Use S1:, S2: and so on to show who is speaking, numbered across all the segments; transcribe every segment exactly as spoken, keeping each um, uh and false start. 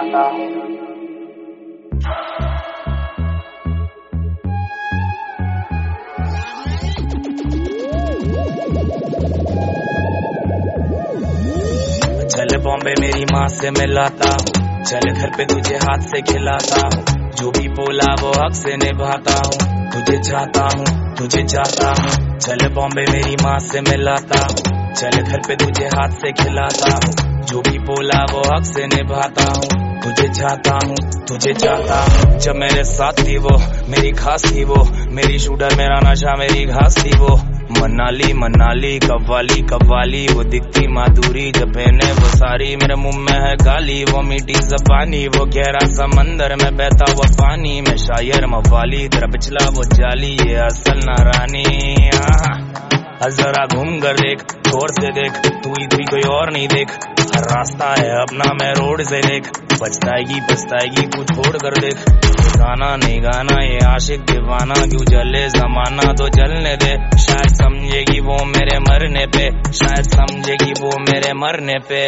S1: खिलाता हूँ।
S2: चल बॉम्बे मेरी माँ से मिलाता हूँ, चल घर पे तुझे हाथ से खिलाता हूँ, जो भी बोला वो हक से निभाता हूँ, तुझे चाहता हूँ तुझे चाहता हूँ। चल बॉम्बे मेरी माँ से मिलाता हूँ, चल घर पे तुझे हाथ से खिलाता हूँ, जो भी बोला वो हक से निभाता हूँ, तुझे चाहता हूँ तुझे चाहता हूँ। जब मेरे साथ थी वो मेरी खास थी, वो मेरी शूटर मेरा नशा मेरी घास थी, वो मनाली मनाली कव्वाली कव्वाली, वो दिखती माधुरी जब पहने वो सारी, मेरे मुंह में है गाली वो मीठी ज़बानी, वो गहरा समंदर में बहता हुआ पानी, मैं शायर मवाली तेरा पिछला वो जाली, ये असल नारानी। जरा घूम कर देख गौर से देख, तू इतनी कोई और नहीं देख, हर रास्ता है अपना मैं रोड से देख, पछताएगी पछताएगी कुछ छोड़ कर देख, गाना नहीं गाना ये आशिक दीवाना, क्यों जले जमाना तो जलने दे, शायद समझेगी वो मेरे मरने पे, शायद समझेगी वो मेरे मरने पे।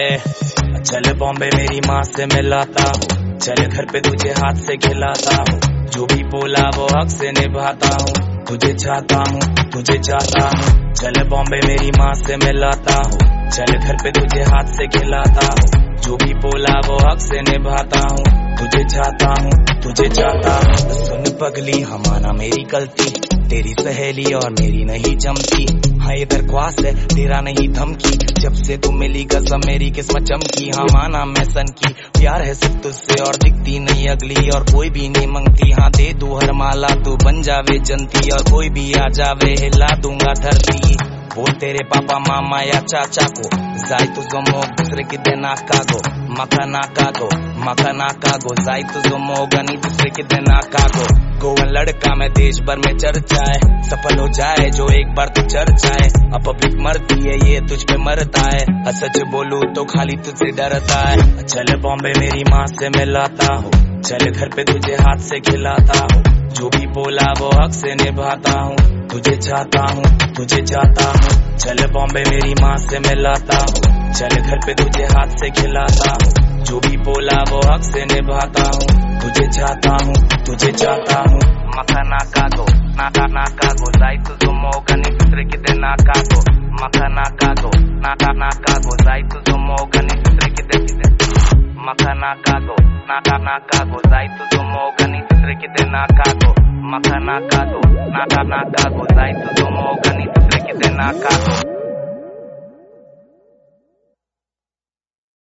S2: चल बॉम्बे मेरी माँ से मिलाता हूँ, चल घर पे तुझे हाथ से खिलाता हूँ, जो भी बोला वो हक से निभाता हूँ, तुझे चाहता हूँ तुझे चाहता हूँ। चल बॉम्बे मेरी माँ से मिलाता हूँ, चल घर पे तुझे हाथ से खिलाता हूँ, जो भी बोला वो हक से निभाता हूँ, तुझे चाहता हूँ तुझे चाहता हूँ। सुन पगली हमारा मेरी गलती, तेरी सहेली और मेरी नहीं जमती, हाँ ये दरख्वास्त है तेरा नहीं धमकी, जब से तू मिली कसम मेरी किस्मत चमकी, हाँ माना मैं सन की, प्यार है सिर्फ तुझसे और दिखती नहीं अगली, और कोई भी नहीं मंगती, हाँ दे दू हर माला तू बन जावे जनती, और कोई भी आ जावे हिला दूंगा धरती, बोल तेरे पापा मामा या चाचा को, जाई तू जोमो दूसरे की देना कागो, मखाना कागो मखाना कागो, जाई तू जोमो गनी दूसरे की देना कागो, गोवन लड़का मैं देश भर में चर्चा है, सफल हो जाए जो एक बार तू चर्चाए, अब पब्लिक मरती है ये तुझ पे मरता है, सच बोलूं तो खाली तुझसे डरता है। चल बॉम्बे मेरी माँ से मिलाता हूँ, चल घर पे तुझे हाथ से खिलाता हूँ, जो भी बोला वो हक से निभाता हूँ, तुझे चाहता हूँ तुझे चाहता हूँ। चल बॉम्बे मेरी माँ से मिलाता हूँ, चल घर पे तुझे हाथ से खिलाता हूँ, जो भी बोला वो हक से निभाता हूँ, तुझे चाहता हूँ तुझे चाहता हूँ। मखाना कागो नाका नाका गो, जाई तू जोमो गनी दूसरे की देना कागो, मखाना कागो नाका नाका गो, जाई तू जोमो गनी दूसरे की दे, मखाना कागो नाका नाका गो, जाई तू जोमो गनी दूसरे की देना कागो, मखाना कागो नाका नाका गो, जाई तू जोमो गनी दूसरे की देना कागो।